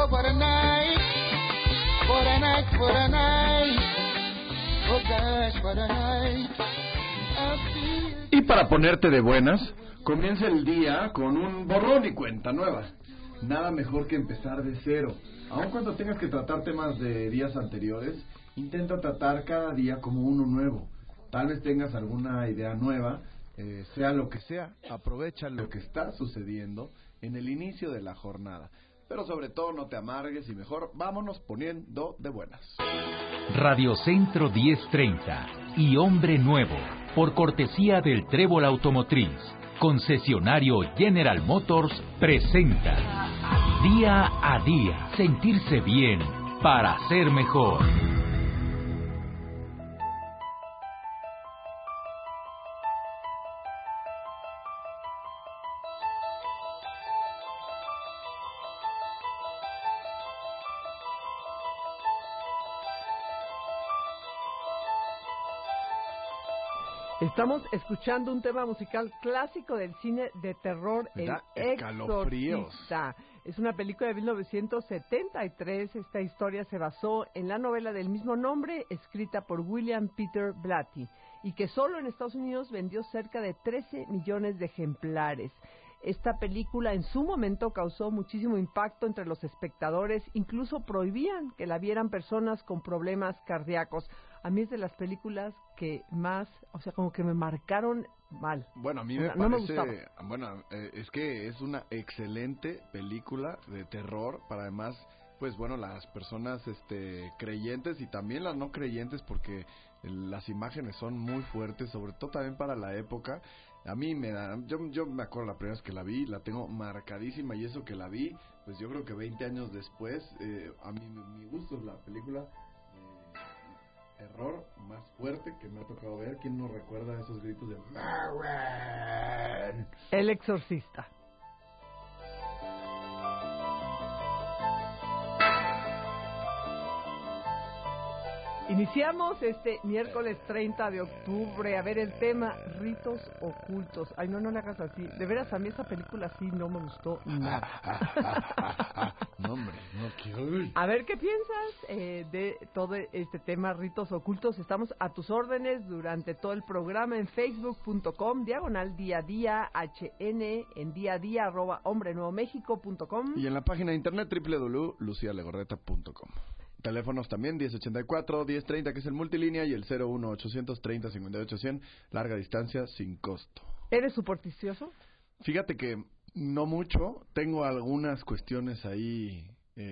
Oh, what a night. What a night, what a night. Oh gosh, what a night. Y para ponerte de buenas, comienza el día con un borrón y cuenta nueva. Nada mejor que empezar de cero. Aun cuando tengas que tratar temas de días anteriores, intenta tratar cada día como uno nuevo. Tal vez tengas alguna idea nueva, sea lo que sea, aprovecha lo que está sucediendo en el inicio de la jornada. Pero sobre todo no te amargues y mejor vámonos poniendo de buenas. Radio Centro 1030 y Hombre Nuevo, por cortesía del Trébol Automotriz, concesionario General Motors, presenta Día a Día, sentirse bien para ser mejor. Estamos escuchando un tema musical clásico del cine de terror, El Exorcista. Es una película de 1973. Esta historia se basó en la novela del mismo nombre, escrita por William Peter Blatty, y que solo en Estados Unidos vendió cerca de 13 millones de ejemplares. Esta película en su momento causó muchísimo impacto entre los espectadores, incluso prohibían que la vieran personas con problemas cardíacos. A mí es de las películas que más, como que me marcaron mal. Bueno, a mí no me gustaba. Es que es una excelente película de terror para además, pues bueno, las personas creyentes y también las no creyentes, porque las imágenes son muy fuertes, sobre todo también para la época. A mí me da, yo me acuerdo la primera vez que la vi, la tengo marcadísima, y eso que la vi, pues yo creo que 20 años después, a mí mi gusto es la película terror más fuerte que me ha tocado ver. ¿Quién no recuerda esos gritos de Marwan? El Exorcista. Iniciamos este miércoles 30 de octubre. A ver, el tema, ritos ocultos. Ay, no le hagas así. De veras, a mí esa película sí no me gustó nada. No, hombre, no quiero. A ver, ¿qué piensas de todo este tema, ritos ocultos? Estamos a tus órdenes durante todo el programa en facebook.com, /día a día, HN, en día a día, @hombrenuevomexico.com. Y en la página de internet www.lucialegorreta.com. Teléfonos también, 1084-1030, que es el multilínea, y el 01830-58-100, larga distancia, sin costo. ¿Eres supersticioso? Fíjate que no mucho, tengo algunas cuestiones ahí,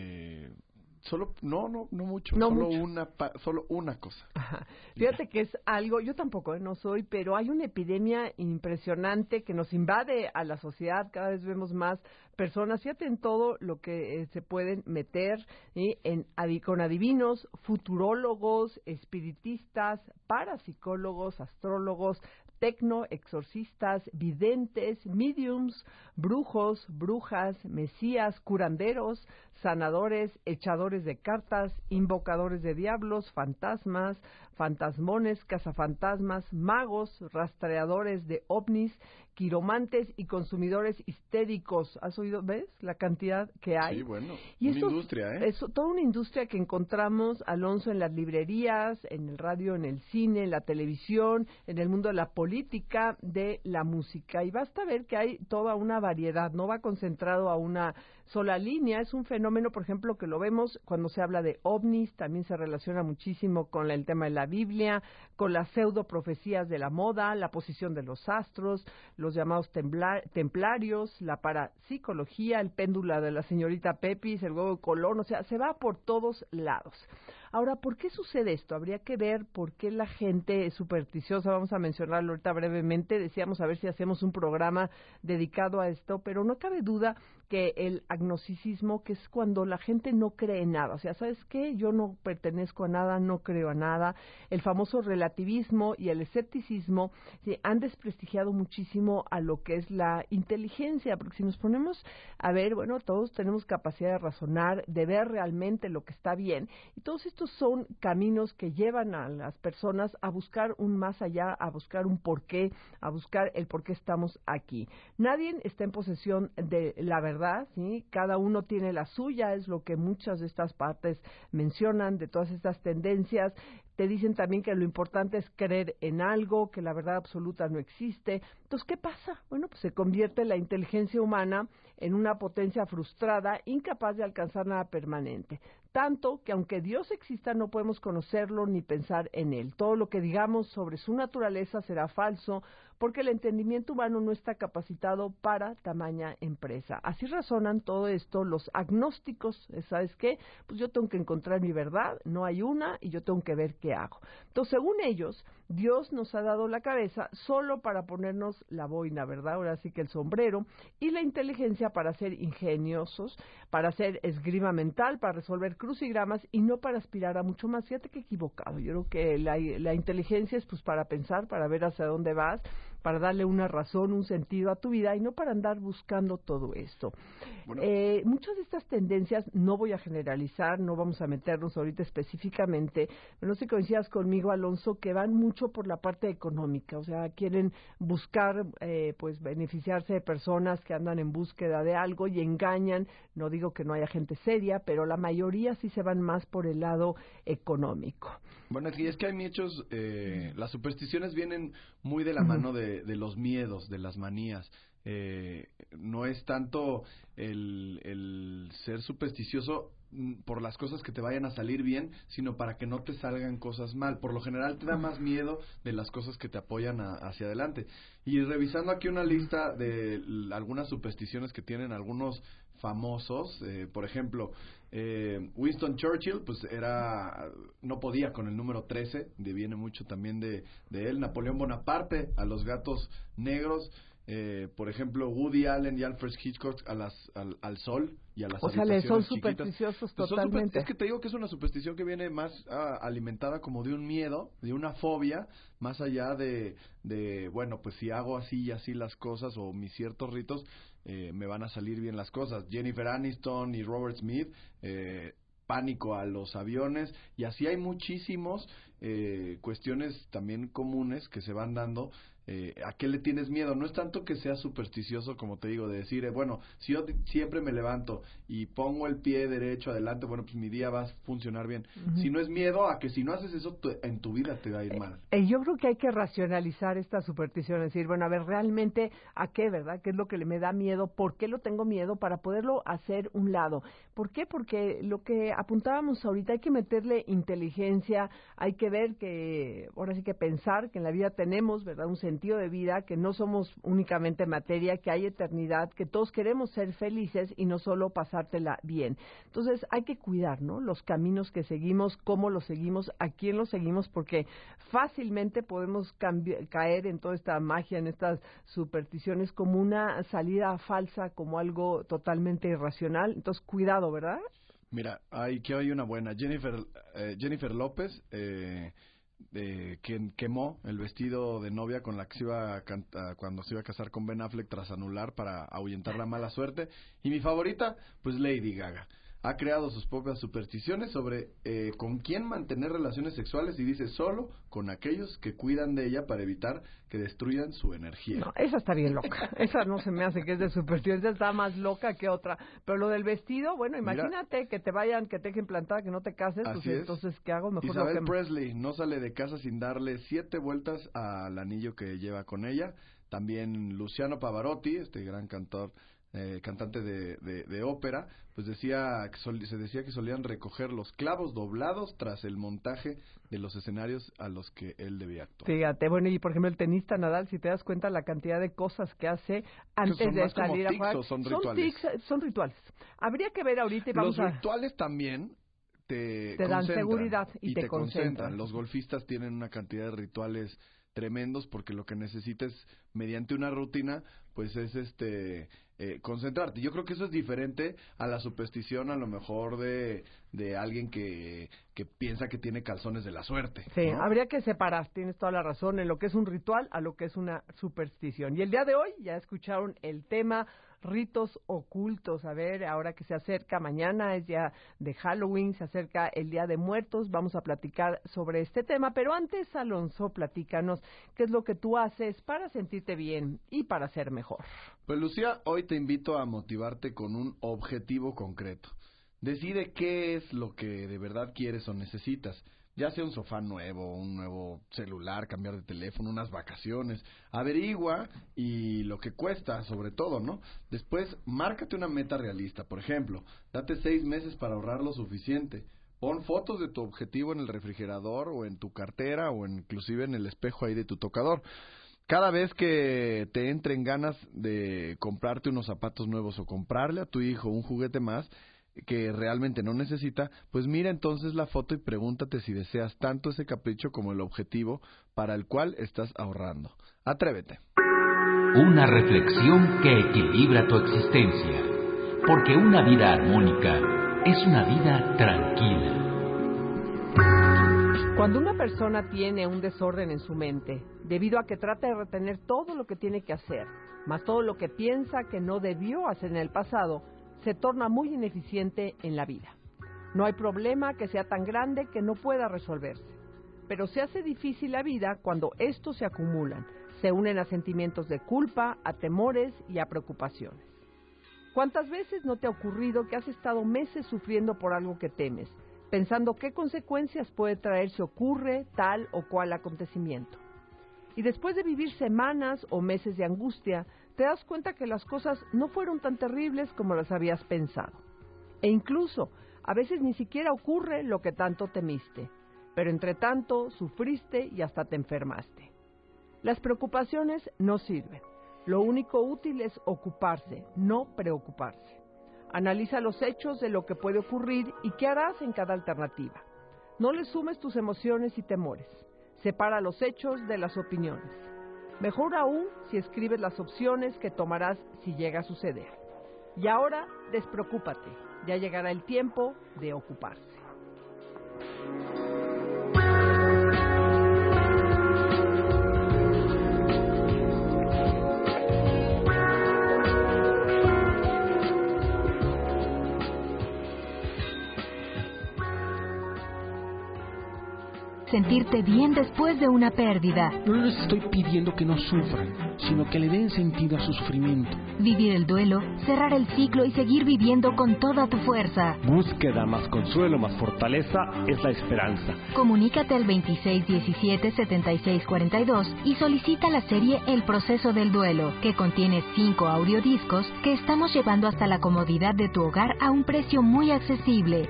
no mucho, solo una cosa. Ajá. Fíjate que es algo, yo tampoco, no soy, pero hay una epidemia impresionante que nos invade a la sociedad. Cada vez vemos más personas, fíjate en todo lo que se pueden meter con adivinos, futurólogos, espiritistas, parapsicólogos, astrólogos, exorcistas, videntes, mediums, brujos, brujas, mesías, curanderos, sanadores, echadores de cartas, invocadores de diablos, fantasmas, fantasmones, cazafantasmas, magos, rastreadores de ovnis, quiromantes y consumidores histéricos. ¿Has oído? ¿Ves la cantidad que hay? Sí, bueno, y una industria, Es toda una industria que encontramos, Alonso, en las librerías, en el radio, en el cine, en la televisión, en el mundo de la política, de la música. Y basta ver que hay toda una variedad, no va concentrado a una sola línea. Es un fenómeno, por ejemplo, que lo vemos cuando se habla de ovnis, también se relaciona muchísimo con el tema de la Biblia, con las pseudoprofecías de la moda, la posición de los astros, los llamados templarios, la parapsicología, el péndulo de la señorita Pepis, el huevo de Colón, o sea, se va por todos lados. Ahora, ¿por qué sucede esto? Habría que ver por qué la gente es supersticiosa. Vamos a mencionarlo ahorita brevemente. Decíamos a ver si hacemos un programa dedicado a esto, pero no cabe duda que el agnosticismo, que es cuando la gente no cree en nada, o sea, ¿sabes qué? Yo no pertenezco a nada, no creo a nada. El famoso relativismo y el escepticismo han desprestigiado muchísimo a lo que es la inteligencia, porque si nos ponemos a ver, bueno, todos tenemos capacidad de razonar, de ver realmente lo que está bien, y todos estos estos son caminos que llevan a las personas a buscar un más allá, a buscar un porqué, a buscar el por qué estamos aquí. Nadie está en posesión de la verdad, ¿sí? Cada uno tiene la suya, es lo que muchas de estas partes mencionan, de todas estas tendencias. Te dicen también que lo importante es creer en algo, que la verdad absoluta no existe. Entonces, ¿qué pasa? Bueno, pues se convierte la inteligencia humana en una potencia frustrada, incapaz de alcanzar nada permanente. Tanto que aunque Dios exista, no podemos conocerlo ni pensar en él. Todo lo que digamos sobre su naturaleza será falso, porque el entendimiento humano no está capacitado para tamaña empresa. Así razonan todo esto los agnósticos. ¿Sabes qué? Pues yo tengo que encontrar mi verdad, no hay una, y yo tengo que ver qué hago. Entonces, según ellos, Dios nos ha dado la cabeza solo para ponernos la boina, ¿verdad? Ahora sí que el sombrero, y la inteligencia para ser ingeniosos, para hacer esgrima mental, para resolver crucigramas y no para aspirar a mucho más. Fíjate que equivocado. Yo creo que la inteligencia es pues para pensar, para ver hacia dónde vas, para darle una razón, un sentido a tu vida y no para andar buscando todo esto. Bueno. Muchas de estas tendencias, no voy a generalizar, no vamos a meternos ahorita específicamente, pero no sé si coincidas conmigo, Alonso, que van mucho por la parte económica, o sea, quieren buscar pues beneficiarse de personas que andan en búsqueda de algo y engañan. No digo que no haya gente seria, pero la mayoría sí se van más por el lado económico. Bueno, es que hay muchos, las supersticiones vienen muy de la mano de los miedos, de las manías. No es tanto el ser supersticioso por las cosas que te vayan a salir bien, sino para que no te salgan cosas mal. Por lo general te da más miedo de las cosas que te apoyan hacia adelante. Y revisando aquí una lista de algunas supersticiones que tienen algunos famosos, por ejemplo, Winston Churchill, pues no podía con el número 13, viene mucho también de él. Napoleón Bonaparte, a los gatos negros. Por ejemplo, Woody Allen y Alfred Hitchcock al sol y a las habitaciones son chiquitas. Supersticiosos totalmente. Es que te digo que es una superstición que viene más alimentada como de un miedo, de una fobia, más allá de bueno, pues si hago así y así las cosas o mis ciertos ritos, me van a salir bien las cosas. Jennifer Aniston y Robert Smith, pánico a los aviones, y así hay muchísimos cuestiones también comunes que se van dando. ¿A qué le tienes miedo? No es tanto que sea supersticioso, como te digo, de decir, bueno, si yo siempre me levanto y pongo el pie derecho adelante, bueno, pues mi día va a funcionar bien. Si no es miedo a que si no haces eso, en tu vida te va a ir mal. Yo creo que hay que racionalizar esta superstición, es decir, bueno, a ver, realmente, ¿a qué, verdad? ¿Qué es lo que me da miedo? ¿Por qué lo tengo miedo? Para poderlo hacer un lado. ¿Por qué? Porque lo que apuntábamos ahorita, hay que meterle inteligencia, hay que ver que, ahora sí que pensar que en la vida tenemos, ¿verdad?, un sentido de vida, que no somos únicamente materia, que hay eternidad, que todos queremos ser felices y no solo pasártela bien. Entonces hay que cuidar, ¿no?, los caminos que seguimos, cómo los seguimos, a quién los seguimos, porque fácilmente podemos caer en toda esta magia, en estas supersticiones, como una salida falsa, como algo totalmente irracional. Entonces cuidado, ¿verdad? Mira, aquí hay una buena. Jennifer López, quien quemó el vestido de novia con la que se iba cuando se iba a casar con Ben Affleck tras anular para ahuyentar la mala suerte. Y mi favorita, pues Lady Gaga. Ha creado sus propias supersticiones sobre con quién mantener relaciones sexuales y dice solo con aquellos que cuidan de ella para evitar que destruyan su energía. No, esa está bien loca. Esa no se me hace que es de superstición, esa está más loca que otra. Pero lo del vestido, bueno, imagínate. Mira, que te dejen plantada, que no te cases, pues entonces, ¿qué hago? Mejor Isabel Presley no sale de casa sin darle 7 vueltas al anillo que lleva con ella. También Luciano Pavarotti, este gran cantante de ópera, pues se decía que solían recoger los clavos doblados tras el montaje de los escenarios a los que él debía actuar. Fíjate, bueno, y por ejemplo el tenista Nadal, si te das cuenta la cantidad de cosas que hace antes de salir a jugar, son rituales. Son rituales. Habría que ver ahorita y vamos los rituales también te dan seguridad y te concentran. Los golfistas tienen una cantidad de rituales tremendos porque lo que necesitas mediante una rutina pues es concentrarte. Yo creo que eso es diferente a la superstición, a lo mejor de alguien que piensa que tiene calzones de la suerte. Sí, ¿no? habría que separar, tienes toda la razón, en lo que es un ritual a lo que es una superstición. Y el día de hoy ya escucharon el tema ritos ocultos. A ver, ahora que se acerca mañana, es día de Halloween, se acerca el Día de Muertos, vamos a platicar sobre este tema, pero antes, Alonso, platícanos qué es lo que tú haces para sentirte bien y para ser mejor. Pues Lucía, hoy te invito a motivarte con un objetivo concreto. Decide qué es lo que de verdad quieres o necesitas. Ya sea un sofá nuevo, un nuevo celular, cambiar de teléfono, unas vacaciones. Averigua y lo que cuesta, sobre todo, ¿no? Después, márcate una meta realista. Por ejemplo, date 6 meses para ahorrar lo suficiente. Pon fotos de tu objetivo en el refrigerador o en tu cartera o inclusive en el espejo ahí de tu tocador. Cada vez que te entren ganas de comprarte unos zapatos nuevos o comprarle a tu hijo un juguete más que realmente no necesita, pues mira entonces la foto y pregúntate si deseas tanto ese capricho como el objetivo para el cual estás ahorrando. Atrévete. Una reflexión que equilibra tu existencia, porque una vida armónica es una vida tranquila. Cuando una persona tiene un desorden en su mente, debido a que trata de retener todo lo que tiene que hacer, más todo lo que piensa que no debió hacer en el pasado, se torna muy ineficiente en la vida. No hay problema que sea tan grande que no pueda resolverse, pero se hace difícil la vida cuando estos se acumulan, se unen a sentimientos de culpa, a temores y a preocupaciones. ¿Cuántas veces no te ha ocurrido que has estado meses sufriendo por algo que temes, pensando qué consecuencias puede traer si ocurre tal o cual acontecimiento? Y después de vivir semanas o meses de angustia, te das cuenta que las cosas no fueron tan terribles como las habías pensado. E incluso, a veces ni siquiera ocurre lo que tanto temiste, pero entre tanto sufriste y hasta te enfermaste. Las preocupaciones no sirven. Lo único útil es ocuparse, no preocuparse. Analiza los hechos de lo que puede ocurrir y qué harás en cada alternativa. No le sumes tus emociones y temores. Separa los hechos de las opiniones. Mejor aún si escribes las opciones que tomarás si llega a suceder. Y ahora, despreocúpate. Ya llegará el tiempo de ocuparse. Sentirte bien después de una pérdida. No les estoy pidiendo que no sufran, sino que le den sentido a su sufrimiento. Vivir el duelo, cerrar el ciclo y seguir viviendo con toda tu fuerza. Búsqueda más consuelo, más fortaleza es la esperanza. Comunícate al 2617-7642 y solicita la serie El Proceso del Duelo, que contiene 5 audiodiscos que estamos llevando hasta la comodidad de tu hogar a un precio muy accesible.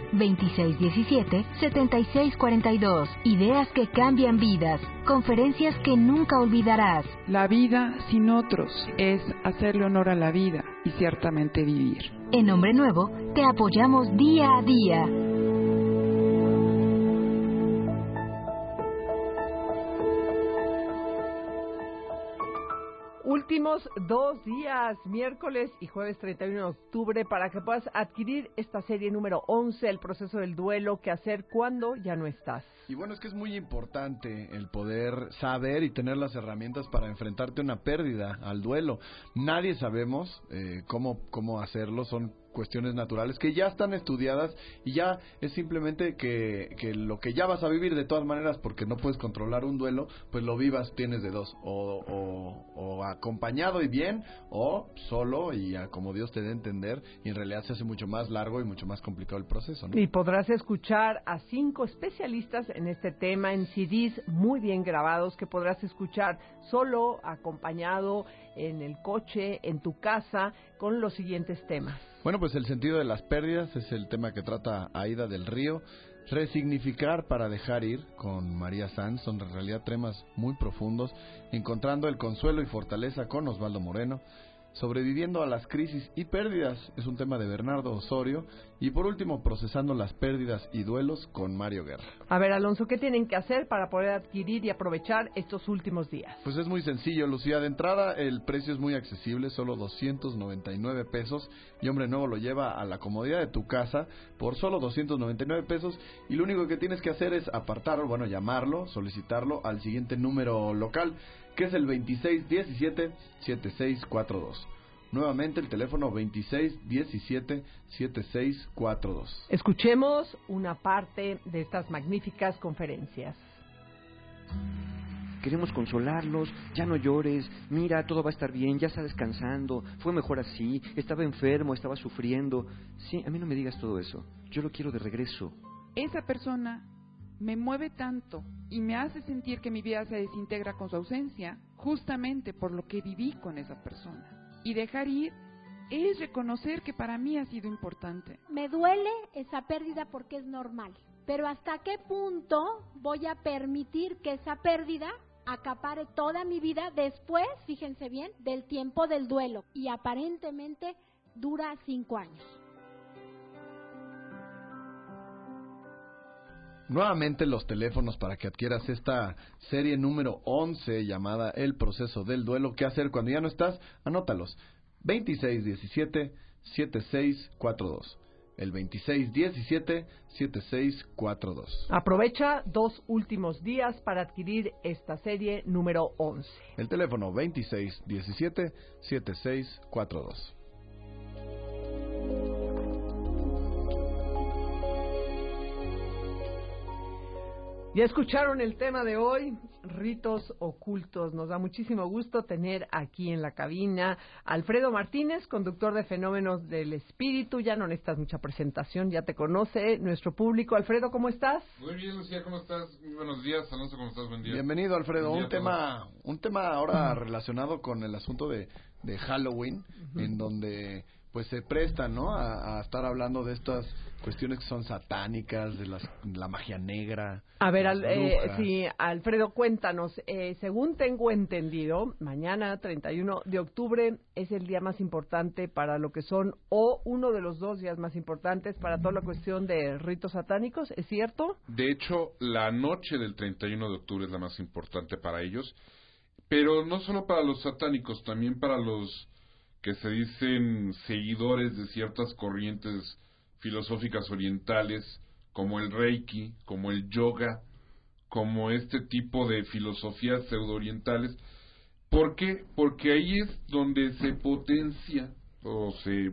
2617-7642. Ideas que cambian vidas. Conferencias que nunca olvidarás. La vida sin otros es hacerle honor a la vida y ciertamente vivir. En Hombre Nuevo, te apoyamos día a día. Últimos 2 días, miércoles y jueves 31 de octubre, para que puedas adquirir esta serie número 11, El Proceso del Duelo, qué hacer cuando ya no estás. Y bueno, es que es muy importante el poder saber y tener las herramientas para enfrentarte a una pérdida, al duelo. Nadie sabemos cómo hacerlo, son cuestiones naturales que ya están estudiadas y ya es simplemente que lo que ya vas a vivir de todas maneras, porque no puedes controlar un duelo, pues lo vivas, tienes de dos, o acompañado y bien, o solo y como Dios te dé a entender, y en realidad se hace mucho más largo y mucho más complicado el proceso, ¿no? Y podrás escuchar a 5 especialistas en este tema, en CDs muy bien grabados, que podrás escuchar solo, acompañado, en el coche, en tu casa, con los siguientes temas. Bueno, pues el sentido de las pérdidas es el tema que trata Aida del Río. Resignificar para dejar ir, con María Sanz, son en realidad temas muy profundos. Encontrando el consuelo y fortaleza, con Osvaldo Moreno. Sobreviviendo a las crisis y pérdidas, es un tema de Bernardo Osorio. Y por último, Procesando las pérdidas y duelos, con Mario Guerra. A ver, Alonso, ¿qué tienen que hacer para poder adquirir y aprovechar estos últimos días? Pues es muy sencillo, Lucía. De entrada, el precio es muy accesible, solo 299 pesos. Y Hombre Nuevo lo lleva a la comodidad de tu casa por solo 299 pesos. Y lo único que tienes que hacer es apartarlo, bueno, llamarlo, solicitarlo al siguiente número local, que es el 2617-7642. Nuevamente el teléfono 2617-7642. Escuchemos una parte de estas magníficas conferencias. Queremos consolarlos, ya no llores, mira, todo va a estar bien, ya está descansando, fue mejor así, estaba enfermo, estaba sufriendo. Sí, a mí no me digas todo eso, yo lo quiero de regreso. Esa persona me mueve tanto y me hace sentir que mi vida se desintegra con su ausencia, justamente por lo que viví con esa persona. Y dejar ir es reconocer que para mí ha sido importante. Me duele esa pérdida porque es normal, pero ¿hasta qué punto voy a permitir que esa pérdida acapare toda mi vida después, fíjense bien, del tiempo del duelo? Y aparentemente dura 5 años. Nuevamente los teléfonos para que adquieras esta serie número 11 llamada El Proceso del Duelo. ¿Qué hacer cuando ya no estás? Anótalos. 2617-7642. El 2617-7642. Aprovecha 2 últimos días para adquirir esta serie número 11. El teléfono 2617-7642. Ya escucharon el tema de hoy, ritos ocultos. Nos da muchísimo gusto tener aquí en la cabina Alfredo Martínez, conductor de Fenómenos del Espíritu. Ya no necesitas mucha presentación, ya te conoce nuestro público. Alfredo, ¿cómo estás? Muy bien, Lucía, ¿cómo estás? Muy buenos días. Alonso, ¿cómo estás? Buen día. Bienvenido, Alfredo. Buen día Un tema ahora relacionado con el asunto de Halloween, en donde pues se prestan, ¿no?, a estar hablando de estas cuestiones que son satánicas, de la magia negra. A ver, sí, Alfredo, cuéntanos. Según tengo entendido, mañana, 31 de octubre, es el día más importante para lo que son, o uno de los 2 días más importantes para toda la cuestión de ritos satánicos, ¿es cierto? De hecho, la noche del 31 de octubre es la más importante para ellos, pero no solo para los satánicos, también para los que se dicen seguidores de ciertas corrientes filosóficas orientales, como el Reiki, como el yoga, como este tipo de filosofías pseudo-orientales. ¿Por qué? Porque ahí es donde se potencia o se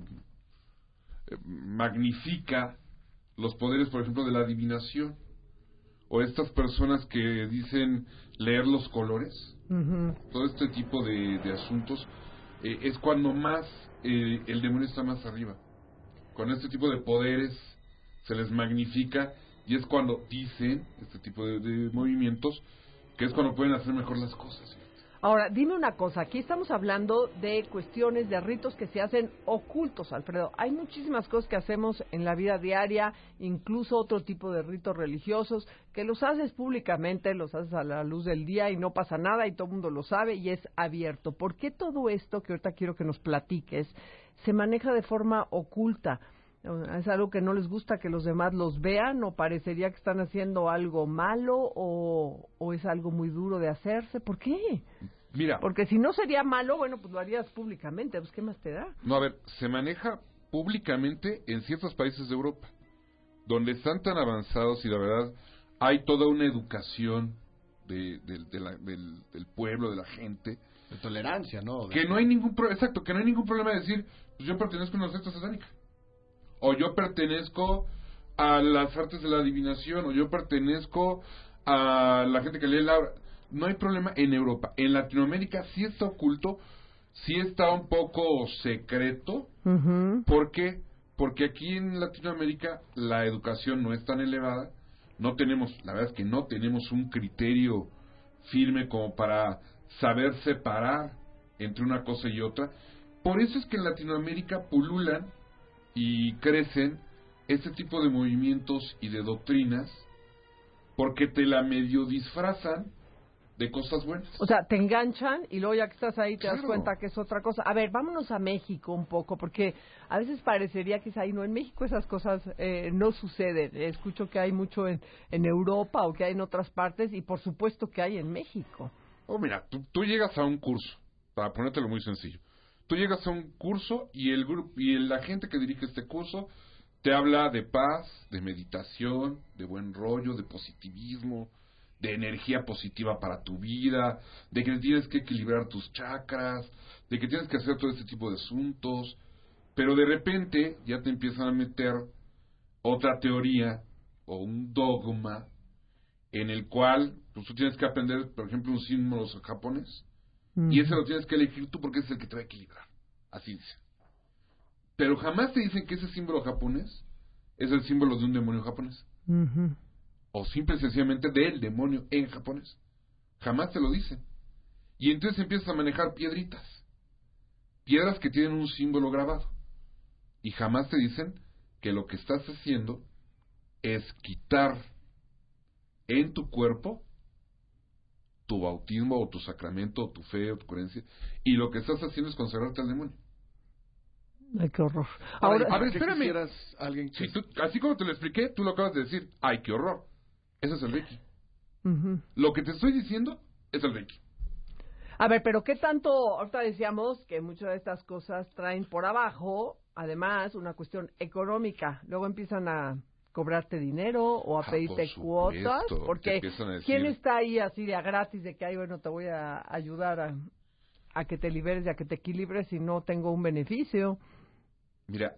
magnifica los poderes, por ejemplo, de la adivinación, o estas personas que dicen leer los colores. Todo este tipo de asuntos es cuando más el demonio está más arriba. Con este tipo de poderes se les magnifica, y es cuando dicen este tipo de movimientos que es cuando pueden hacer mejor las cosas. Ahora, dime una cosa, aquí estamos hablando de cuestiones de ritos que se hacen ocultos, Alfredo. Hay muchísimas cosas que hacemos en la vida diaria, incluso otro tipo de ritos religiosos, que los haces públicamente, los haces a la luz del día y no pasa nada y todo el mundo lo sabe y es abierto. ¿Por qué todo esto, que ahorita quiero que nos platiques, se maneja de forma oculta? ¿Es algo que no les gusta que los demás los vean, o parecería que están haciendo algo malo, o es algo muy duro de hacerse? ¿Por qué? Mira, porque si no sería malo, bueno, pues lo harías públicamente, pues ¿qué más te da? No, a ver, se maneja públicamente en ciertos países de Europa, donde están tan avanzados y la verdad hay toda una educación del pueblo, de la gente, de tolerancia, ¿no? Que no hay ningún exacto, que no hay ningún problema de decir, pues yo pertenezco a una secta satánica, o yo pertenezco a las artes de la adivinación, o yo pertenezco a la gente que lee la... No hay problema en Europa. En Latinoamérica sí está oculto, sí está un poco secreto. ¿Por qué? Porque aquí en Latinoamérica la educación no es tan elevada, no tenemos, la verdad es que no tenemos un criterio firme como para saber separar entre una cosa y otra. Por eso es que en Latinoamérica pululan y crecen este tipo de movimientos y de doctrinas, porque te la medio disfrazan de cosas buenas. O sea, te enganchan y luego ya que estás ahí te das Claro. cuenta que es otra cosa. A ver, vámonos a México un poco, porque a veces parecería que es ahí, no, en México esas cosas no suceden. Escucho que hay mucho en Europa o que hay en otras partes y por supuesto que hay en México. Mira, tú llegas a un curso, para ponértelo muy sencillo. Tú llegas a un curso y el grupo y la gente que dirige este curso te habla de paz, de meditación, de buen rollo, de positivismo, de energía positiva para tu vida, de que tienes que equilibrar tus chakras, de que tienes que hacer todo este tipo de asuntos, pero de repente ya te empiezan a meter otra teoría o un dogma en el cual pues, tú tienes que aprender, por ejemplo, un símbolo japonés, y ese lo tienes que elegir tú porque es el que te va a equilibrar, así dice. Pero jamás te dicen que ese símbolo japonés es el símbolo de un demonio japonés. O simple y sencillamente del demonio en japonés. Jamás te lo dicen. Y entonces empiezas a manejar piedritas. Piedras que tienen un símbolo grabado. Y jamás te dicen que lo que estás haciendo es quitar en tu cuerpo tu bautismo o tu sacramento o tu fe o tu creencia. Y lo que estás haciendo es consagrarte al demonio. Ay, qué horror. Ahora, Ahora, a ver, ¿qué espérame. quisieras alguien que... Sí, así como te lo expliqué, tú lo acabas de decir. ¡Ay, qué horror! Ese es el Reiki. Lo que te estoy diciendo es el Reiki. A ver, pero ¿qué tanto? Ahorita decíamos que muchas de estas cosas traen por abajo, además, una cuestión económica. Luego empiezan a cobrarte dinero o a pedirte cuotas. Porque ¿quién está ahí así de a gratis de que, ay, bueno, te voy a ayudar a que te liberes y a que te equilibres y no tengo un beneficio? Mira,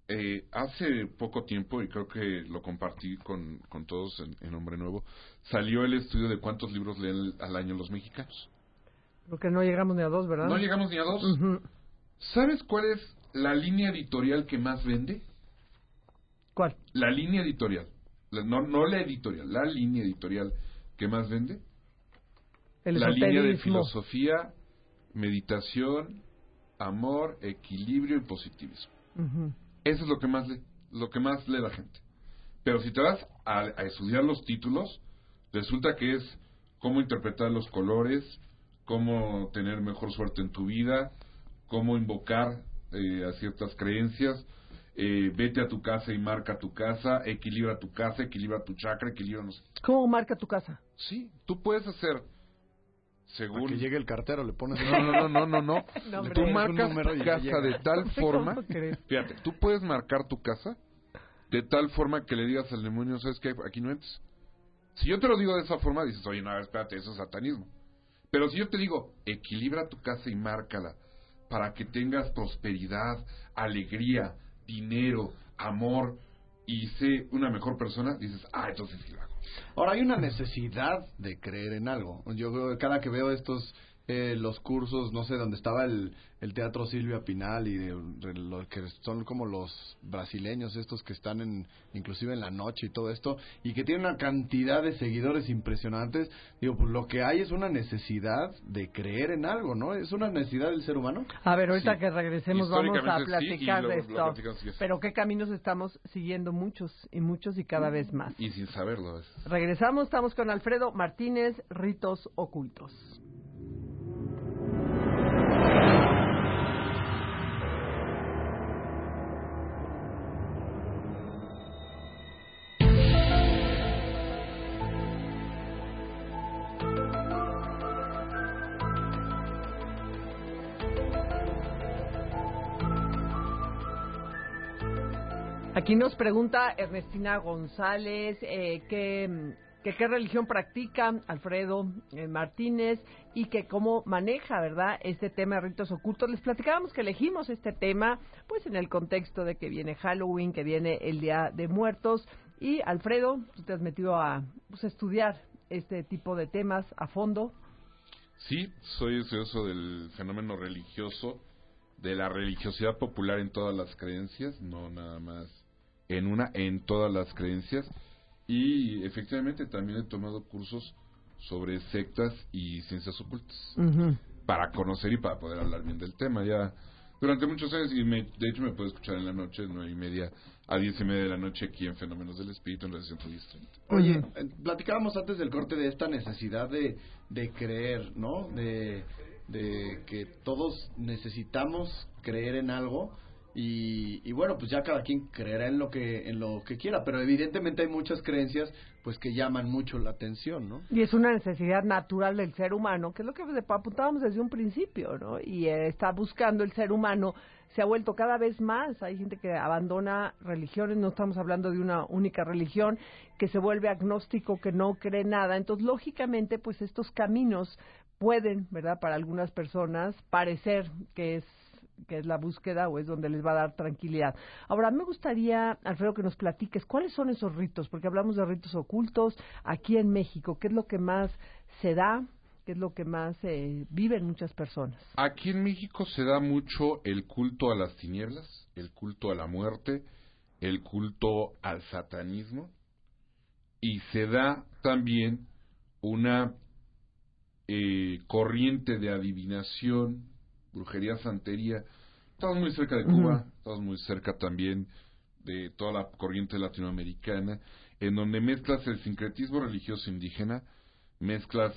hace poco tiempo, y creo que lo compartí con todos en Hombre Nuevo, salió el estudio de cuántos libros leen al año los mexicanos. Porque no llegamos ni a 2, ¿verdad? No llegamos ni a 2. ¿Sabes cuál es la línea editorial que más vende? ¿Cuál? La línea editorial. No la editorial, la línea editorial que más vende. La línea de filosofía, meditación, amor, equilibrio y positivismo. Eso es lo que más lee la gente. Pero si te vas a estudiar los títulos, resulta que es cómo interpretar los colores, cómo tener mejor suerte en tu vida, cómo invocar a ciertas creencias, vete a tu casa y marca tu casa, equilibra tu chakra, equilibra... No sé. ¿Cómo marca tu casa? Sí, tú puedes hacer... Según... Para que llegue el cartero, le pones... No. Tú marcas tu casa de tal forma... Fíjate, tú puedes marcar tu casa de tal forma que le digas al demonio, ¿sabes qué? Aquí no entres. Si yo te lo digo de esa forma, dices, oye, no, espérate, eso es satanismo. Pero si yo te digo, equilibra tu casa y márcala para que tengas prosperidad, alegría, dinero, amor y sé una mejor persona, dices, entonces sí lo hago. Ahora, hay una necesidad de creer en algo. Yo creo que cada que veo estos, los cursos, no sé, donde estaba el Teatro Silvia Pinal y de lo que son como los brasileños estos que están inclusive en la noche y todo esto, y que tienen una cantidad de seguidores impresionantes, digo, pues lo que hay es una necesidad de creer en algo, ¿no? Es una necesidad del ser humano. A ver, ahorita que regresemos vamos a platicar de esto. Sí. Pero qué caminos estamos siguiendo muchos y cada vez más. Y sin saberlo a veces. Regresamos, estamos con Alfredo Martínez, Ritos Ocultos. Aquí nos pregunta Ernestina González qué religión practica Alfredo Martínez y que cómo maneja, ¿verdad?, este tema de ritos ocultos. Les platicábamos que elegimos este tema pues en el contexto de que viene Halloween, que viene el Día de Muertos. Y Alfredo, tú te has metido a estudiar este tipo de temas a fondo. Sí, soy estudioso del fenómeno religioso, de la religiosidad popular en todas las creencias, no nada más en todas las creencias. Y efectivamente también he tomado cursos sobre sectas y ciencias ocultas para conocer y para poder hablar bien del tema. Ya durante muchos años, y de hecho me puede escuchar en la noche, 9:30 a 10:30 de la noche, aquí en Fenómenos del Espíritu, en la Centro 1030. Oye, platicábamos antes del corte de esta necesidad de creer, ¿no? De que todos necesitamos creer en algo. Y bueno, pues ya cada quien creerá en lo que quiera, pero evidentemente hay muchas creencias pues que llaman mucho la atención, ¿no? Y es una necesidad natural del ser humano, que es lo que apuntábamos desde un principio, ¿no? Y está buscando el ser humano, se ha vuelto cada vez más, hay gente que abandona religiones, no estamos hablando de una única religión, que se vuelve agnóstico, que no cree nada, entonces lógicamente pues estos caminos pueden, ¿verdad?, para algunas personas parecer que es la búsqueda o es donde les va a dar tranquilidad. Ahora, me gustaría, Alfredo, que nos platiques cuáles son esos ritos, porque hablamos de ritos ocultos aquí en México, ¿qué es lo que más se da? ¿Qué es lo que más viven muchas personas? Aquí en México se da mucho el culto a las tinieblas, el culto a la muerte, el culto al satanismo, y se da también una corriente de adivinación, brujería, santería. Estamos muy cerca de Cuba, estamos muy cerca también de toda la corriente latinoamericana, en donde mezclas el sincretismo religioso indígena, mezclas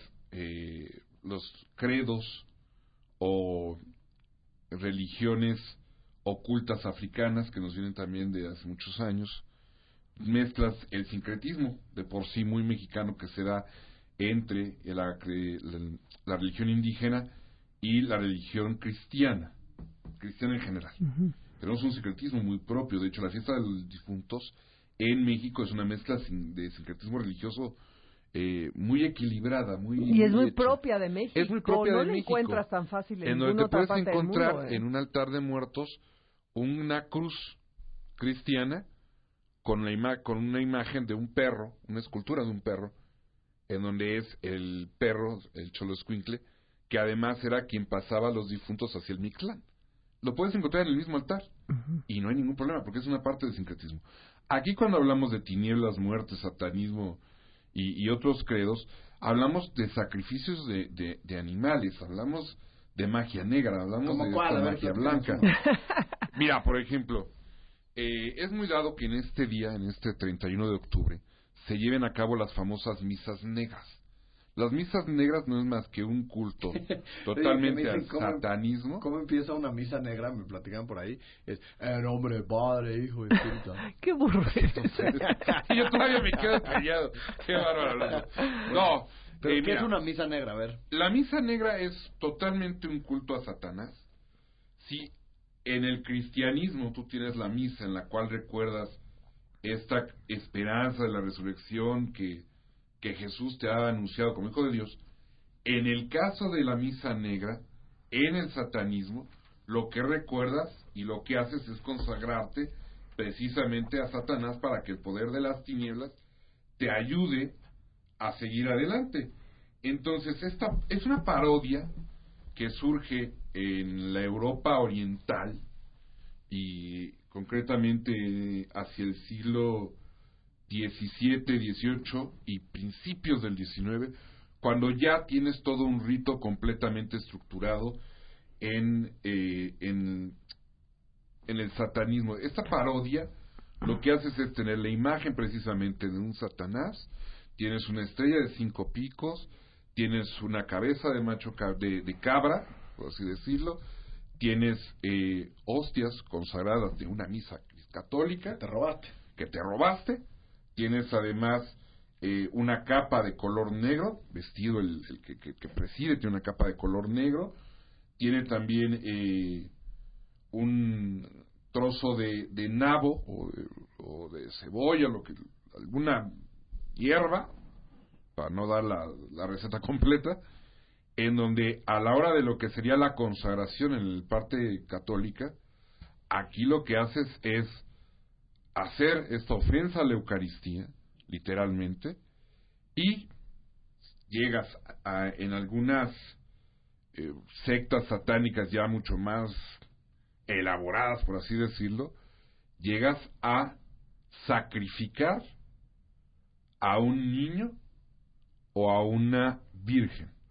los credos o religiones ocultas africanas que nos vienen también de hace muchos años, mezclas el sincretismo de por sí muy mexicano que se da entre la religión indígena y la religión cristiana en general. Tenemos un sincretismo muy propio. De hecho, la fiesta de los difuntos en México es una mezcla de sincretismo religioso muy equilibrada, y es muy propia de México. Es muy propia de México. No la México. Encuentras tan fácil en donde te otra puedes parte encontrar del mundo, en un altar de muertos una cruz cristiana con una imagen de un perro, una escultura de un perro, en donde es el perro, el Xoloescuincle, que además era quien pasaba a los difuntos hacia el Mictlán. Lo puedes encontrar en el mismo altar y no hay ningún problema porque es una parte del sincretismo. Aquí cuando hablamos de tinieblas, muerte, satanismo y otros credos, hablamos de sacrificios de animales, hablamos de magia negra, hablamos de magia blanca. Mira, por ejemplo, es muy dado que en este día, en este 31 de octubre, se lleven a cabo las famosas misas negras. Las misas negras no es más que un culto totalmente al satanismo. ¿Cómo empieza una misa negra? Me platican por ahí. Es en nombre del Padre, Hijo y Espíritu. ¡Qué burro! Yo todavía me quedo callado. ¡Qué bárbaro! No. ¿Pero qué mira, es una misa negra? A ver. La misa negra es totalmente un culto a Satanás. Si en el cristianismo tú tienes la misa en la cual recuerdas esta esperanza de la resurrección que Jesús te ha anunciado como Hijo de Dios, en el caso de la misa negra, en el satanismo, lo que recuerdas y lo que haces es consagrarte precisamente a Satanás para que el poder de las tinieblas te ayude a seguir adelante. Entonces, esta es una parodia que surge en la Europa oriental y concretamente hacia el siglo XVII, XVIII y principios del XIX, cuando ya tienes todo un rito completamente estructurado en el satanismo. Esta parodia lo que haces es tener la imagen precisamente de un Satanás, tienes una estrella de 5 picos, tienes una cabeza de macho de cabra, por así decirlo, tienes hostias consagradas de una misa católica que te robaste, tienes además una capa de color negro, vestido el que preside tiene una capa de color negro, tiene también un trozo de nabo o de cebolla, alguna hierba, para no dar la receta completa, en donde a la hora de lo que sería la consagración en la parte católica, aquí lo que haces es hacer esta ofensa a la Eucaristía, literalmente, y llegas en algunas sectas satánicas ya mucho más elaboradas, por así decirlo, llegas a sacrificar a un niño o a una virgen.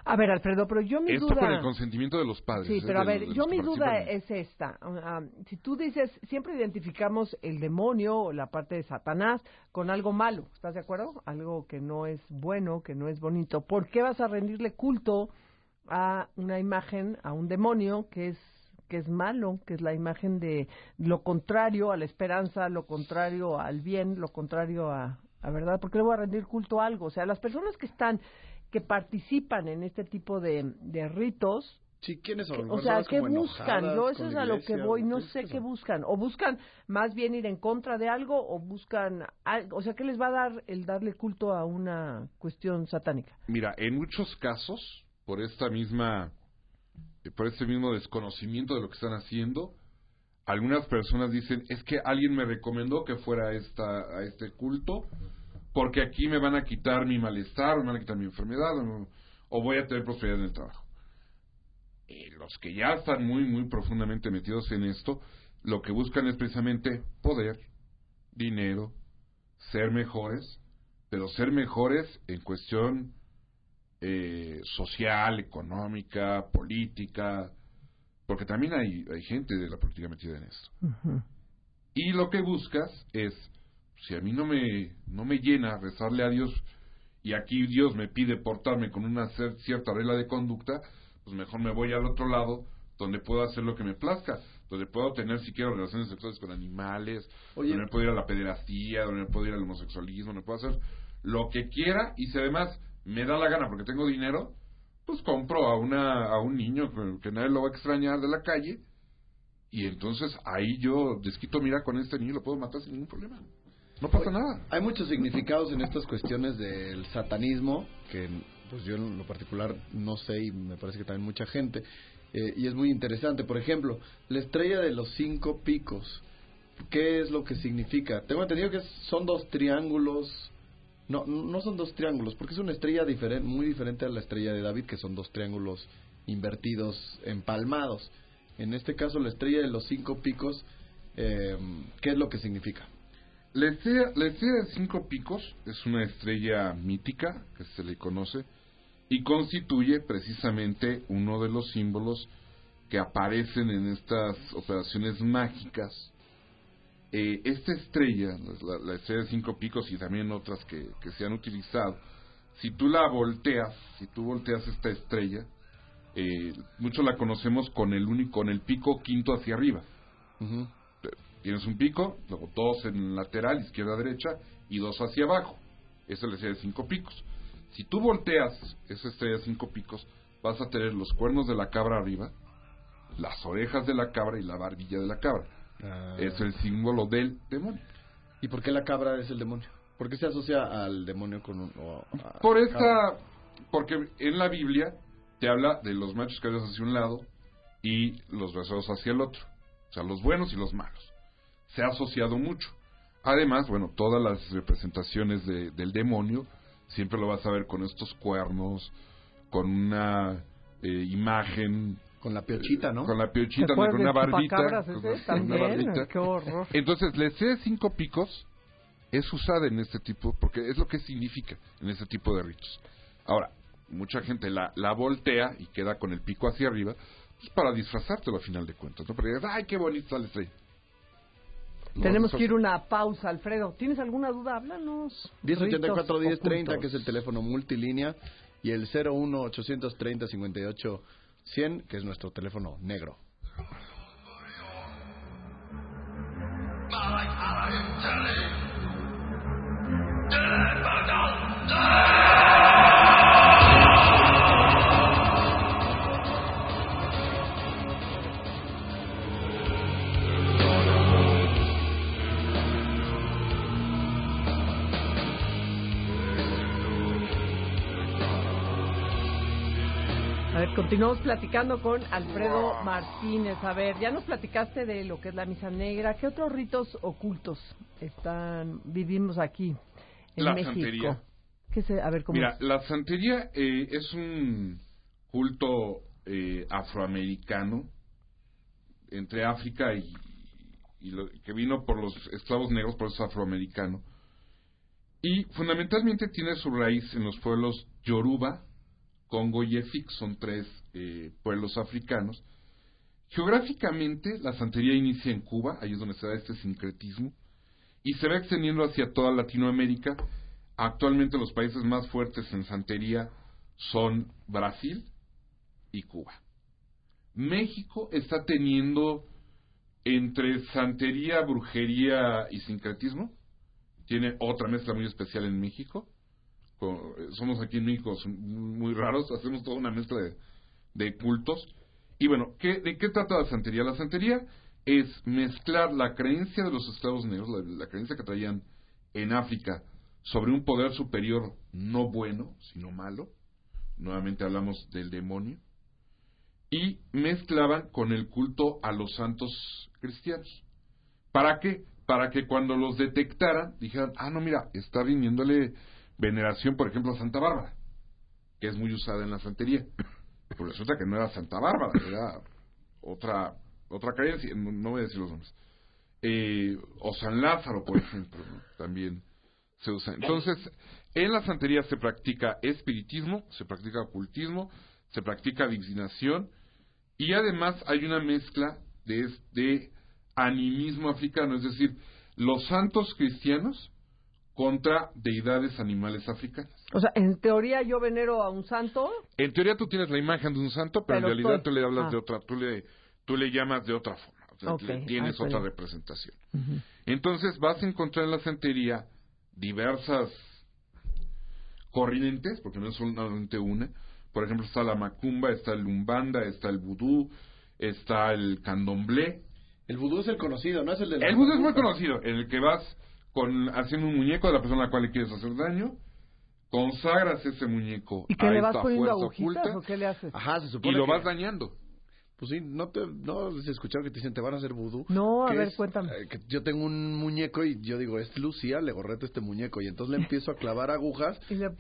A ver, Alfredo, pero yo mi Esto duda... con el consentimiento de los padres. Sí, pero a ver, de los yo mi que duda participan. es esta. Si tú dices, siempre identificamos el demonio o la parte de Satanás con algo malo, ¿estás de acuerdo? Algo que no es bueno, que no es bonito. ¿Por qué vas a rendirle culto a una imagen, a un demonio que es malo, que es la imagen de lo contrario a la esperanza, lo contrario al bien, lo contrario a verdad? ¿Por qué le voy a rendir culto a algo? O sea, las personas que participan en este tipo de ritos, sí, ¿quiénes son? o sea, ¿qué como buscan? enojadas Yo eso con es la a lo que iglesia, voy, no ¿qué sé es qué eso? buscan. O buscan más bien ir en contra de algo, o buscan, o sea, ¿qué les va a dar el darle culto a una cuestión satánica? Mira, en muchos casos, por este mismo desconocimiento de lo que están haciendo, algunas personas dicen, es que alguien me recomendó que fuera a este culto, porque aquí me van a quitar mi malestar, me van a quitar mi enfermedad, o voy a tener prosperidad en el trabajo. Los que ya están muy, muy profundamente metidos en esto, lo que buscan es precisamente poder, dinero, ser mejores, pero ser mejores en cuestión social, económica, política, porque también hay gente de la política metida en esto. Uh-huh. Y lo que buscas es, si a mí no me llena rezarle a Dios, y aquí Dios me pide portarme con una cierta regla de conducta, pues mejor me voy al otro lado, donde puedo hacer lo que me plazca, donde puedo tener, si quiero, relaciones sexuales con animales, donde me puedo ir a la pederastía, donde me puedo ir al homosexualismo, donde puedo hacer lo que quiera, y si además me da la gana porque tengo dinero, pues compro a un niño que nadie lo va a extrañar de la calle, y entonces ahí yo desquito, mira, con este niño lo puedo matar sin ningún problema. No pasa nada. Hay muchos significados en estas cuestiones del satanismo que pues yo en lo particular no sé, y me parece que también mucha gente, y es muy interesante. Por ejemplo, la estrella de los 5 picos, ¿qué es lo que significa? Tengo entendido que son 2 triángulos. No son 2 triángulos, porque es una estrella muy diferente a la estrella de David, que son 2 triángulos invertidos, empalmados. En este caso, la estrella de los 5 picos, ¿qué es lo que significa? La estrella de 5 picos es una estrella mítica, que se le conoce, y constituye precisamente uno de los símbolos que aparecen en estas operaciones mágicas. Esta estrella, la estrella de 5 picos y también otras que se han utilizado, si tú volteas esta estrella, muchos la conocemos con el pico quinto hacia arriba. Uh-huh. Tienes un pico, luego 2 en el lateral, izquierda, derecha, y 2 hacia abajo. Esa es la estrella de 5 picos. Si tú volteas esa estrella de 5 picos, vas a tener los cuernos de la cabra arriba, las orejas de la cabra y la barbilla de la cabra. Es el símbolo del demonio. ¿Y por qué la cabra es el demonio? ¿Por qué se asocia al demonio con porque en la Biblia te habla de los machos cabríos hacia un lado y los becerros hacia el otro. O sea, los buenos y los malos. Se ha asociado mucho. Además, bueno, todas las representaciones del demonio siempre lo vas a ver con estos cuernos, con una imagen, con la piochita, ¿no? Con la piochita, con una barbita. Con una barbita. Qué horror. Entonces, la estrella de 5 picos es usada en este tipo, porque es lo que significa en este tipo de ritos. Ahora, mucha gente la voltea y queda con el pico hacia arriba, pues para disfrazártelo a final de cuentas, ¿no? Para que digas, ¡ay, qué bonita está la estrella! Tenemos que ir a una pausa, Alfredo. ¿Tienes alguna duda? Háblanos. 1084-1030, que es el teléfono multilínea, y el 01-830-58-100, que es nuestro teléfono negro. Continuamos platicando con Alfredo Martínez. A ver, ya nos platicaste de lo que es la misa negra. ¿Qué otros ritos ocultos vivimos aquí en la México? Santería. A ver, ¿cómo Mira, es? la santería es un culto afroamericano entre África y que vino por los esclavos negros, por eso es afroamericano. Y fundamentalmente tiene su raíz en los pueblos Yoruba, Congo y Efik, son 3 pueblos africanos. Geográficamente, la santería inicia en Cuba, ahí es donde se da este sincretismo, y se va extendiendo hacia toda Latinoamérica. Actualmente los países más fuertes en santería son Brasil y Cuba. México está teniendo entre santería, brujería y sincretismo. Tiene otra mezcla muy especial en México. Somos aquí en México muy raros, hacemos toda una mezcla de cultos. Y bueno, ¿de qué trata la santería? La santería es mezclar la creencia de los esclavos negros, la creencia que traían en África sobre un poder superior no bueno, sino malo. Nuevamente hablamos del demonio. Y mezclaban con el culto a los santos cristianos. ¿Para qué? Para que cuando los detectaran, dijeran, no, mira, está viniéndole veneración, por ejemplo, a Santa Bárbara, que es muy usada en la santería. Pero resulta que no era Santa Bárbara, era otra creencia, no voy a decir los nombres. O San Lázaro, por ejemplo, ¿no? También se usa. Entonces, en la santería se practica espiritismo, se practica ocultismo, se practica adivinación, y además hay una mezcla de animismo africano, es decir, los santos cristianos contra deidades animales africanas. O sea, en teoría yo venero a un santo. En teoría tú tienes la imagen de un santo, pero en realidad tú le hablas de otra, tú le llamas de otra forma, o sea, tienes otra representación. Uh-huh. Entonces vas a encontrar en la santería diversas corrientes, porque no es solamente una. Por ejemplo, está la macumba, está el umbanda, está el vudú, está el candomblé. El vudú es el conocido, ¿no es el de la... El vudú es muy conocido, en el que vas haciendo un muñeco de la persona a la cual le quieres hacer daño, consagras ese muñeco ¿y qué a le vas esta poniendo fuerza agujitas oculta, o qué le haces? Ajá, se supone y lo que... vas dañando. Pues sí, ¿no has escuchado que te dicen te van a hacer vudú? No, a ver, cuéntame. Que yo tengo un muñeco y yo digo, es Lucía, le gorreto este muñeco, y entonces le empiezo a clavar agujas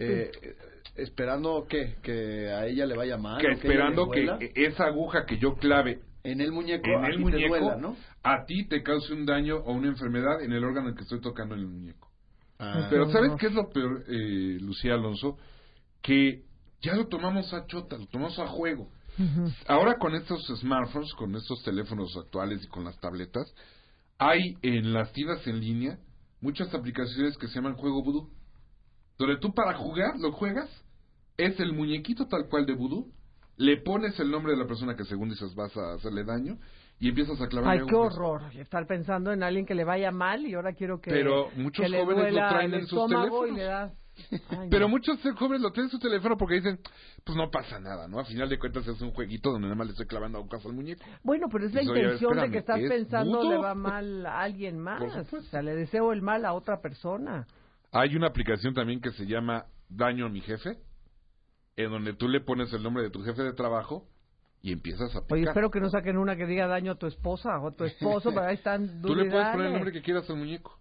esperando que a ella le vaya mal. Esperando que esa aguja que yo clave en el muñeco, te duela, ¿no? A ti te cause un daño o una enfermedad en el órgano en que estoy tocando en el muñeco. Pero ¿sabes qué es lo peor, Lucía Alonso? Que ya lo tomamos a chota, lo tomamos a juego. Uh-huh. Ahora con estos smartphones, con estos teléfonos actuales y con las tabletas, hay en las tiendas en línea muchas aplicaciones que se llaman Juego Vudú, donde tú para jugar, lo juegas, es el muñequito tal cual de vudú, le pones el nombre de la persona que según dices vas a hacerle daño y empiezas a clavar. ¡Ay, qué horror! Estar pensando en alguien que le vaya mal y ahora quiero que... Pero muchos jóvenes lo traen en sus teléfonos. Y le das... Pero muchos jóvenes lo traen en su teléfono porque dicen, pues no pasa nada, ¿no? A final de cuentas es un jueguito donde nada más le estoy clavando agujas al muñeco. Bueno, pero es la intención de que estás pensando le va mal a alguien más. O sea, le deseo el mal a otra persona. Hay una aplicación también que se llama Daño a mi jefe, en donde tú le pones el nombre de tu jefe de trabajo y empiezas a picar. Oye, espero que no saquen una que diga daño a tu esposa o a tu esposo, pero ahí están... Tú le puedes poner el nombre que quieras al muñeco.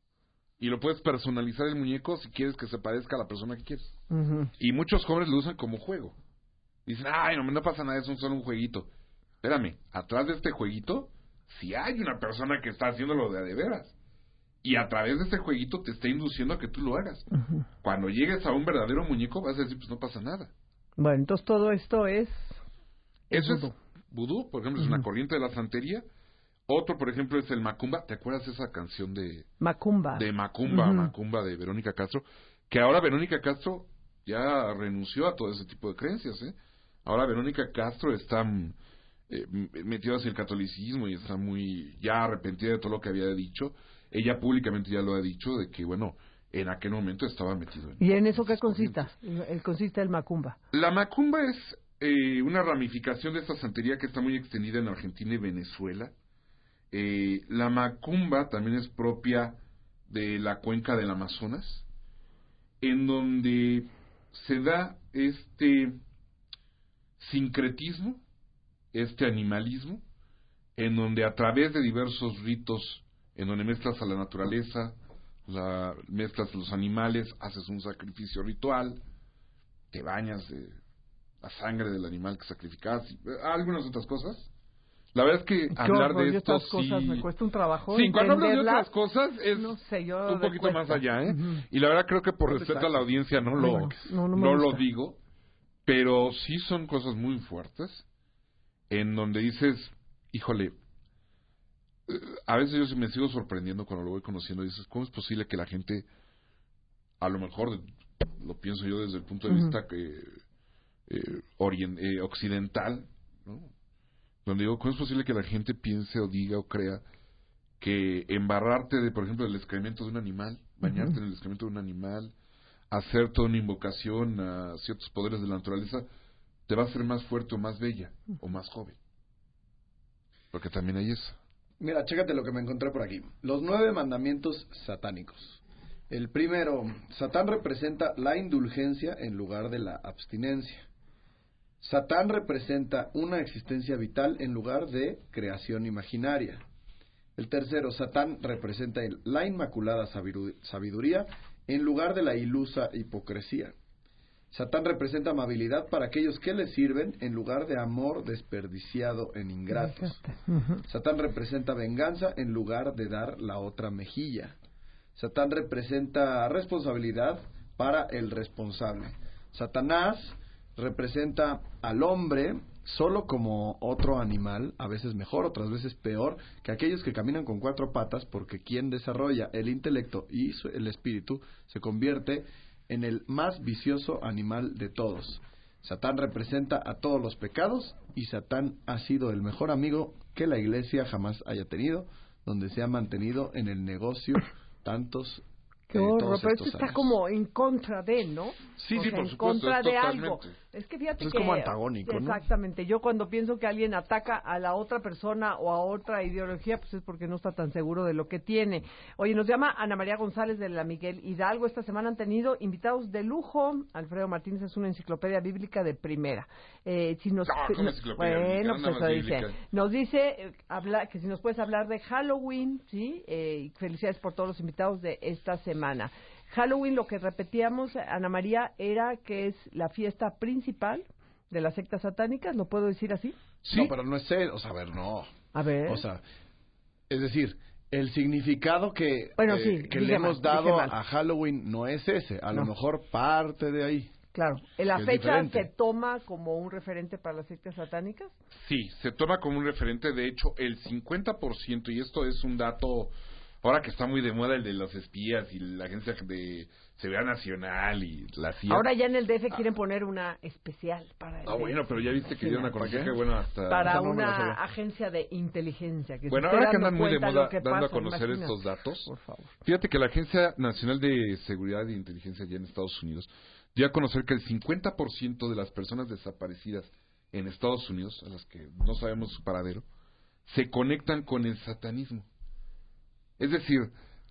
Y lo puedes personalizar el muñeco si quieres que se parezca a la persona que quieres. Uh-huh. Y muchos jóvenes lo usan como juego. Dicen, ay, no pasa nada, es solo un jueguito. Espérame, atrás de este jueguito, si hay una persona que está haciéndolo de veras. Y a través de este jueguito te está induciendo a que tú lo hagas. Uh-huh. Cuando llegues a un verdadero muñeco vas a decir, pues no pasa nada. Bueno, entonces todo esto es... Eso es vudú, por ejemplo, es una corriente de la santería. Otro, por ejemplo, es el macumba. ¿Te acuerdas de esa canción de... Macumba. De Macumba, uh-huh. Macumba de Verónica Castro. Que ahora Verónica Castro ya renunció a todo ese tipo de creencias, ¿eh? Ahora Verónica Castro está metida hacia el catolicismo y está muy ya arrepentida de todo lo que había dicho. Ella públicamente ya lo ha dicho, de que, bueno, en aquel momento estaba metido. ¿Y en eso qué consiste? Consiste el macumba. La macumba es una ramificación de esta santería que está muy extendida en Argentina y Venezuela. La macumba también es propia de la cuenca del Amazonas, en donde se da este sincretismo, este animalismo, en donde a través de diversos ritos, en donde mezclas a la naturaleza, mezclas a los animales, haces un sacrificio ritual, te bañas de la sangre del animal que sacrificas, algunas otras cosas. La verdad es que hablar de esto cosas me cuesta un trabajo. Sí, cuando hablas de otras cosas es no sé, un poquito más allá, ¿eh? Uh-huh. Y la verdad creo que por respeto a la audiencia no lo digo, Pero sí son cosas muy fuertes, en donde dices, híjole, a veces yo sí me sigo sorprendiendo cuando lo voy conociendo, dices, ¿cómo es posible que la gente, a lo mejor, lo pienso yo desde el punto de vista occidental, ¿no? Donde digo, ¿cómo es posible que la gente piense o diga o crea que embarrarte de, por ejemplo, el excremento de un animal, bañarte en el excremento de un animal, hacer toda una invocación a ciertos poderes de la naturaleza, te va a hacer más fuerte o más bella o más joven? Porque también hay eso. Mira, chécate lo que me encontré por aquí. Los 9 mandamientos satánicos. El primero, Satán representa la indulgencia en lugar de la abstinencia. Satán representa una existencia vital en lugar de creación imaginaria. El tercero, Satán representa la inmaculada sabiduría en lugar de la ilusa hipocresía. Satán representa amabilidad para aquellos que le sirven en lugar de amor desperdiciado en ingratos. Satán representa venganza en lugar de dar la otra mejilla. Satán representa responsabilidad para el responsable. Satanás representa al hombre solo como otro animal, a veces mejor, otras veces peor, que aquellos que caminan con 4 patas, porque quien desarrolla el intelecto y el espíritu se convierte en el más vicioso animal de todos. Satán representa a todos los pecados y Satán ha sido el mejor amigo que la Iglesia jamás haya tenido, donde se ha mantenido en el negocio tantos Qué horror, pero esto años. está como en contra de, ¿no? Sí, o sí, sea, por en supuesto, contra es de totalmente. algo. Es que fíjate Es que... como antagónico, ¿no? Exactamente. Yo cuando pienso que alguien ataca a la otra persona o a otra ideología, pues es porque no está tan seguro de lo que tiene. Oye, nos llama Ana María González de la Miguel Hidalgo. Esta semana han tenido invitados de lujo. Alfredo Martínez es una enciclopedia bíblica de primera. Si nos, bueno, pues eso dice. Nos dice que si nos puedes hablar de Halloween, ¿sí? Felicidades por todos los invitados de esta semana. Halloween, lo que repetíamos, Ana María, era que es la fiesta principal de las sectas satánicas, ¿lo puedo decir así? Sí. No, pero no es o sea, a ver, no. A ver. O sea, es decir, el significado que, sí, que le hemos dado a Halloween no es ese, a lo mejor parte de ahí. Claro, ¿la fecha diferente. se toma como un referente para las sectas satánicas? Sí, se toma como un referente. De hecho, el 50%, y esto es un dato, ahora que está muy de moda el de los espías y la agencia de seguridad nacional y la CIA. Ahora ya en el DF quieren poner una especial para el DF. Bueno, pero ya viste que dieron a conocer que bueno hasta... Para una agencia de inteligencia. Que bueno, ahora que andan muy de moda dando a conocer estos datos, por favor. Fíjate que la Agencia Nacional de Seguridad e Inteligencia ya en Estados Unidos dio a conocer que el 50% de las personas desaparecidas en Estados Unidos, a las que no sabemos su paradero, se conectan con el satanismo. Es decir,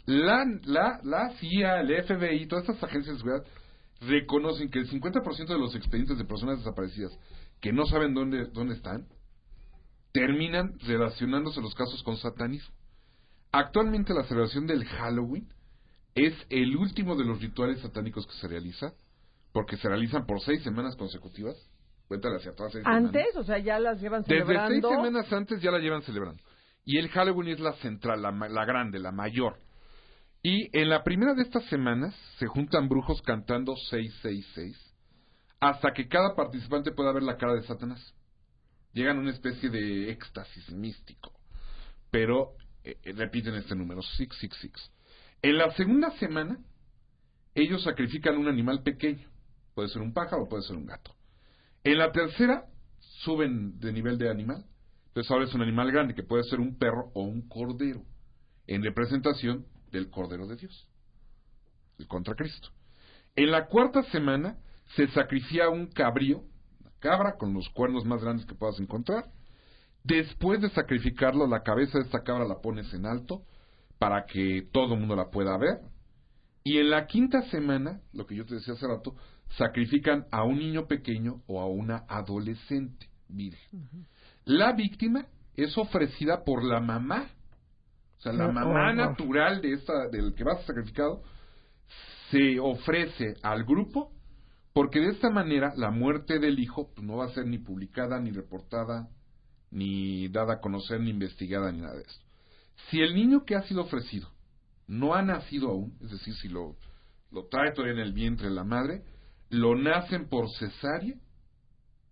la CIA, el FBI, todas estas agencias de seguridad reconocen que el 50% de los expedientes de personas desaparecidas que no saben dónde están, terminan relacionándose los casos con satanismo. Actualmente la celebración del Halloween es el último de los rituales satánicos que se realiza, porque se realizan por 6 semanas consecutivas. Cuéntale hacia atrás. ¿Antes? O sea, ya las llevan celebrando. Desde 6 semanas antes ya la llevan celebrando. Y el Halloween es la central, la grande, la mayor. Y en la primera de estas semanas se juntan brujos cantando 666 hasta que cada participante pueda ver la cara de Satanás. Llegan a una especie de éxtasis místico. Pero repiten este número, 666. En la segunda semana, ellos sacrifican un animal pequeño. Puede ser un pájaro, puede ser un gato. En la tercera, suben de nivel de animal. Entonces ahora es un animal grande, que puede ser un perro o un cordero, en representación del Cordero de Dios, el contra Cristo. En la cuarta semana se sacrifica un cabrío, una cabra con los cuernos más grandes que puedas encontrar. Después de sacrificarlo, la cabeza de esta cabra la pones en alto para que todo el mundo la pueda ver. Y en la quinta semana, lo que yo te decía hace rato, sacrifican a un niño pequeño o a una adolescente virgen. La víctima es ofrecida por la mamá. O sea, la mamá natural del que va a ser sacrificado se ofrece al grupo, porque de esta manera la muerte del hijo pues, no va a ser ni publicada, ni reportada, ni dada a conocer, ni investigada, ni nada de esto. Si el niño que ha sido ofrecido no ha nacido aún, es decir, si lo trae todavía en el vientre de la madre, lo nacen por cesárea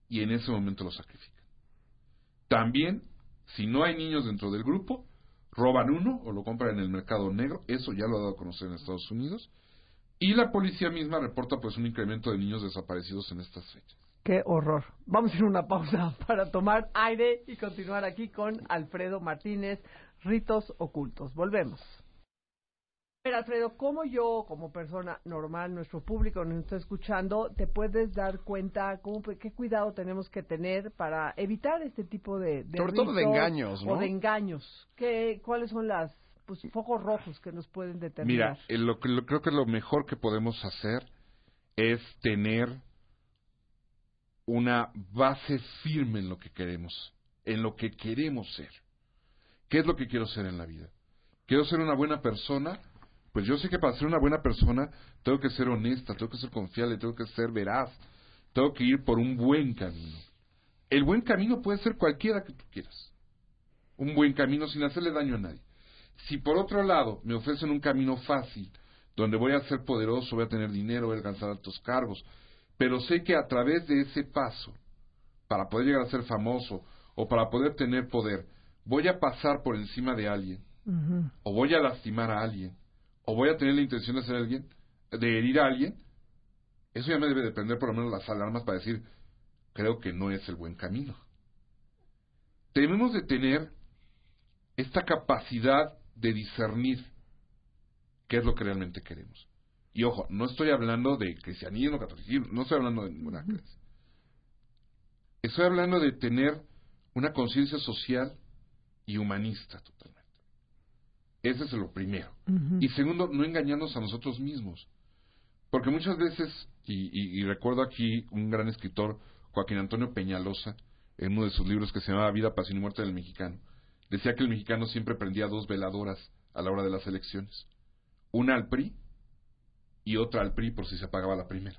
y en ese momento lo sacrifican. También, si no hay niños dentro del grupo, roban uno o lo compran en el mercado negro, eso ya lo ha dado a conocer en Estados Unidos, y la policía misma reporta pues un incremento de niños desaparecidos en estas fechas. ¡Qué horror! Vamos a ir a una pausa para tomar aire y continuar aquí con Alfredo Martínez, Ritos Ocultos. Volvemos. Pero Alfredo, ¿cómo yo, como persona normal, nuestro público nos está escuchando, te puedes dar cuenta qué cuidado tenemos que tener para evitar este tipo de sobre todo de engaños, ¿no? O de engaños? ¿Cuáles son las focos rojos que nos pueden determinar? Mira, creo que lo mejor que podemos hacer es tener una base firme en lo que queremos, en lo que queremos ser. ¿Qué es lo que quiero ser en la vida? ¿Quiero ser una buena persona? Pues yo sé que para ser una buena persona tengo que ser honesta, tengo que ser confiable, tengo que ser veraz, tengo que ir por un buen camino. El buen camino puede ser cualquiera que tú quieras. Un buen camino sin hacerle daño a nadie. Si por otro lado me ofrecen un camino fácil, donde voy a ser poderoso, voy a tener dinero, voy a alcanzar altos cargos, pero sé que a través de ese paso, para poder llegar a ser famoso o para poder tener poder, voy a pasar por encima de alguien, o voy a lastimar a alguien, o voy a tener la intención de hacer alguien, de herir a alguien, eso ya me debe de prender por lo menos las alarmas para decir, creo que no es el buen camino. Debemos de tener esta capacidad de discernir qué es lo que realmente queremos. Y ojo, no estoy hablando de cristianismo, catolicismo, no estoy hablando de ninguna creencia. Estoy hablando de tener una conciencia social y humanista totalmente. Ese es lo primero. Y segundo, no engañarnos a nosotros mismos. Porque muchas veces, y recuerdo aquí un gran escritor, Joaquín Antonio Peñalosa, en uno de sus libros que se llamaba Vida, Pasión y Muerte del Mexicano, decía que el mexicano siempre prendía 2 veladoras a la hora de las elecciones. Una al PRI y otra al PRI por si se apagaba la primera.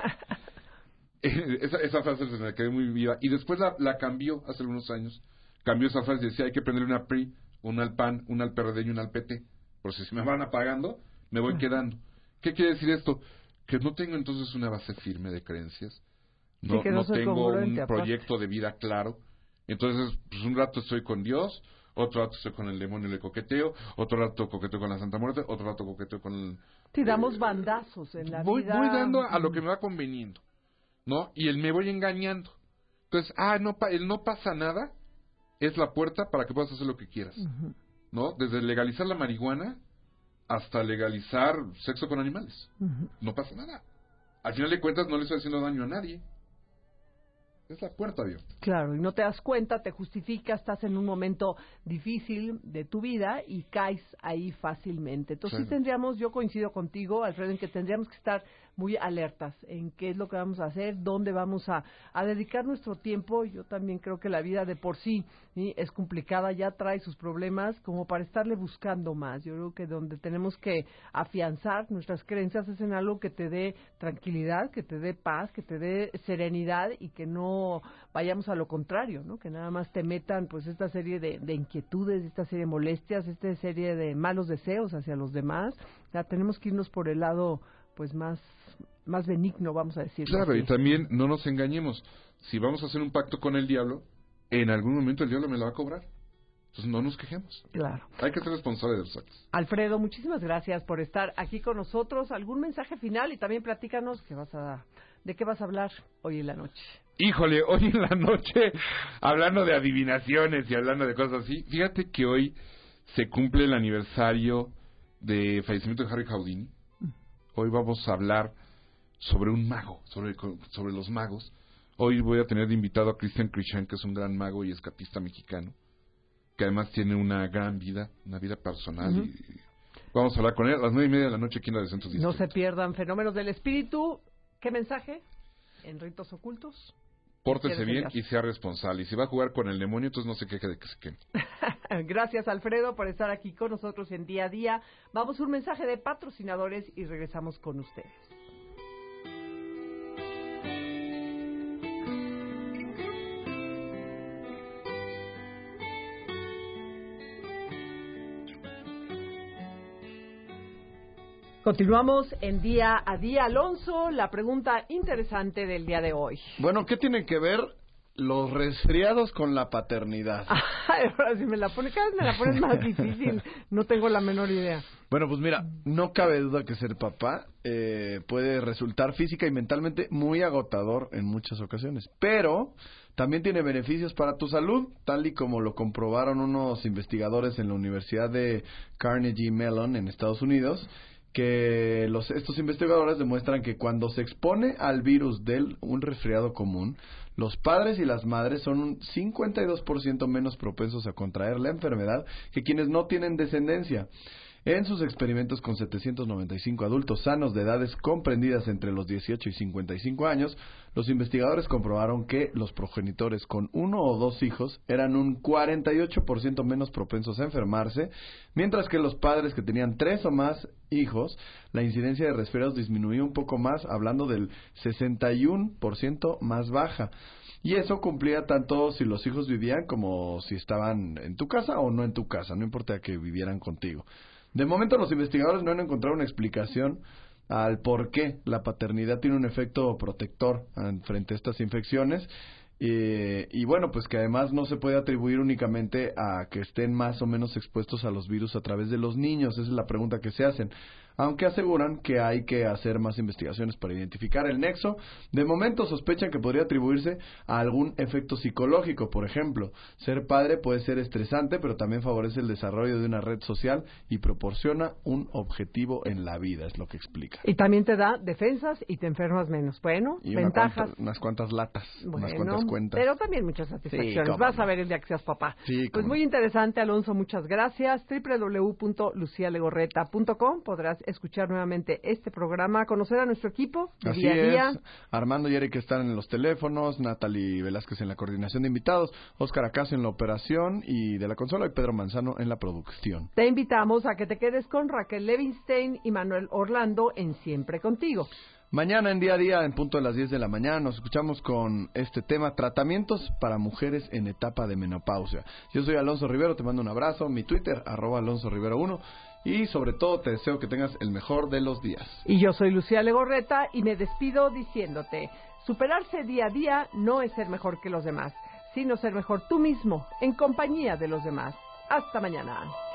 esa frase se me quedó muy viva. Y después la cambió hace algunos años. Cambió esa frase y decía, hay que prenderle una PRI, una al PAN, una al PRD y una al PT. Por si se me van apagando, me voy quedando. ¿Qué quiere decir esto? Que no tengo entonces una base firme de creencias. No, sí, no tengo un proyecto de vida claro. Entonces, pues un rato estoy con Dios, otro rato estoy con el demonio y le coqueteo, otro rato coqueteo con la Santa Muerte, otro rato coqueteo con el... Tiramos bandazos en la vida. Voy dando a lo que me va conveniendo, ¿no? Y me voy engañando. Entonces, no pasa nada es la puerta para que puedas hacer lo que quieras, ¿no? Desde legalizar la marihuana hasta legalizar sexo con animales. No pasa nada. Al final de cuentas no le estoy haciendo daño a nadie. Es la puerta abierta. Claro, y no te das cuenta, te justificas, estás en un momento difícil de tu vida y caes ahí fácilmente. Entonces sí tendríamos, yo coincido contigo, Alfredo, en que tendríamos que estar muy alertas en qué es lo que vamos a hacer, dónde vamos a dedicar nuestro tiempo. Yo también creo que la vida de por sí es complicada, ya trae sus problemas como para estarle buscando más. Yo creo que donde tenemos que afianzar nuestras creencias es en algo que te dé tranquilidad, que te dé paz, que te dé serenidad y que no vayamos a lo contrario, ¿no? Que nada más te metan pues esta serie de inquietudes, esta serie de molestias, esta serie de malos deseos hacia los demás. Ya tenemos que irnos por el lado pues más benigno, vamos a decir. Claro, así. Y también no nos engañemos. Si vamos a hacer un pacto con el diablo, en algún momento el diablo me lo va a cobrar. Entonces no nos quejemos. Claro. Hay que ser responsables de los actos. Alfredo, muchísimas gracias por estar aquí con nosotros. ¿Algún mensaje final? Y también platícanos de qué vas a hablar hoy en la noche. Híjole, hoy en la noche, hablando de adivinaciones y hablando de cosas así, fíjate que hoy se cumple el aniversario de fallecimiento de Harry Houdini. Hoy vamos a hablar sobre un mago, sobre los magos. Hoy voy a tener de invitado a Christian Krishan, que es un gran mago y escapista mexicano, que además tiene una gran vida, una vida personal. Y vamos a hablar con él a las 9:30 de la noche aquí en la de Centro 10. No se pierdan Fenómenos del Espíritu. ¿Qué mensaje? En Ritos Ocultos. Pórtese bien y sea responsable. Y si va a jugar con el demonio, entonces no se queje de que se queme. Gracias, Alfredo, por estar aquí con nosotros en Día a Día. Vamos a un mensaje de patrocinadores y regresamos con ustedes. Continuamos en Día a Día. Alonso, la pregunta interesante del día de hoy. Bueno, ¿qué tienen que ver los resfriados con la paternidad? Ahora si me la pones, cada vez me la pones más difícil. No tengo la menor idea. Bueno, pues mira, no cabe duda que ser papá puede resultar física y mentalmente muy agotador en muchas ocasiones, pero también tiene beneficios para tu salud, tal y como lo comprobaron unos investigadores en la Universidad de Carnegie Mellon en Estados Unidos, que estos investigadores demuestran que cuando se expone al virus de un resfriado común, los padres y las madres son un 52% menos propensos a contraer la enfermedad que quienes no tienen descendencia. En sus experimentos con 795 adultos sanos de edades comprendidas entre los 18 y 55 años, los investigadores comprobaron que los progenitores con 1 o 2 hijos eran un 48% menos propensos a enfermarse, mientras que los padres que tenían 3 o más hijos, la incidencia de resfriados disminuyó un poco más, hablando del 61% más baja. Y eso cumplía tanto si los hijos vivían como si estaban en tu casa o no en tu casa, no importa que vivieran contigo. De momento los investigadores no han encontrado una explicación al por qué la paternidad tiene un efecto protector frente a estas infecciones y bueno, pues que además no se puede atribuir únicamente a que estén más o menos expuestos a los virus a través de los niños. Esa es la pregunta que se hacen, aunque aseguran que hay que hacer más investigaciones para identificar el nexo. De momento sospechan que podría atribuirse a algún efecto psicológico. Por ejemplo, ser padre puede ser estresante, pero también favorece el desarrollo de una red social y proporciona un objetivo en la vida, es lo que explica. Y también te da defensas y te enfermas menos. Bueno, y ventajas. Unas cuantas latas, bueno, unas cuantas cuentas. Pero también muchas satisfacciones. Sí, vas a ver el día que seas papá. Sí, pues muy interesante, Alonso, muchas gracias. www.lucialegorreta.com podrás escuchar nuevamente este programa, conocer a nuestro equipo de Así día a día. Es. Armando y Eric están en los teléfonos, Natalie Velázquez en la coordinación de invitados, Óscar Acacio en la operación y de la consola y Pedro Manzano en la producción. Te invitamos a que te quedes con Raquel Levinstein y Manuel Orlando en Siempre Contigo. Mañana en Día a Día, en punto de las 10 de la mañana, nos escuchamos con este tema, tratamientos para mujeres en etapa de menopausia. Yo soy Alonso Rivero, te mando un abrazo, mi Twitter, @AlonsoRivero1, y sobre todo te deseo que tengas el mejor de los días. Y yo soy Lucía Legorreta y me despido diciéndote, superarse día a día no es ser mejor que los demás, sino ser mejor tú mismo, en compañía de los demás. Hasta mañana.